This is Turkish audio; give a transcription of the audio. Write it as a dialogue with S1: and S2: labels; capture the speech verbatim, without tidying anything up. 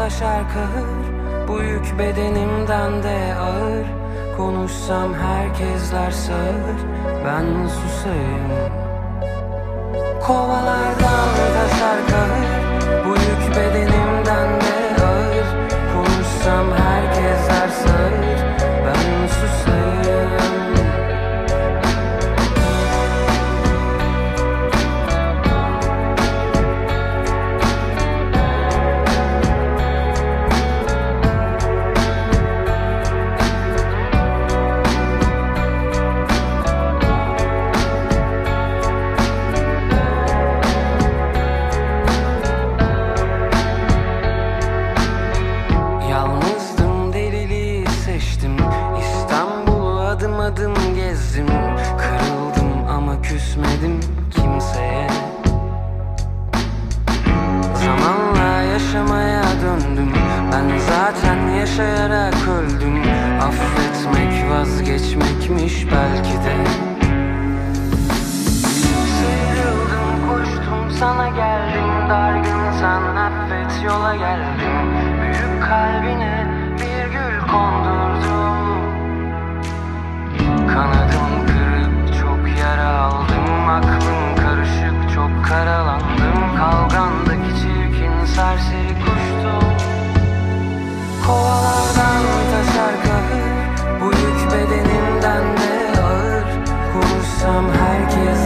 S1: taşar kahır, bu yük bedenimden de ağır. Konuşsam herkesler sağır, ben susayım. Kovalardan taşar kahır, bu yük bedenimden de ağır. Konuşsam herkesler sağır, ben susayım. Adım gezdim, kırıldım ama küsmedim kimseye. Zamanla yaşamaya döndüm, ben zaten yaşayarak öldüm. Affetmek vazgeçmekmiş belki de. Sıyrıldım, koştum, sana geldim. Dargınsan affet, yola geldim. Büyük kalbine bir gül kondurdum. Kanadım kırık, çok yara aldım. Aklım karışık, çok karalandım. Kavgandaki çirkin serseri kuştum. Kovalardan taşar kahır, bu yük bedenimden de ağır. Konuşsam herkes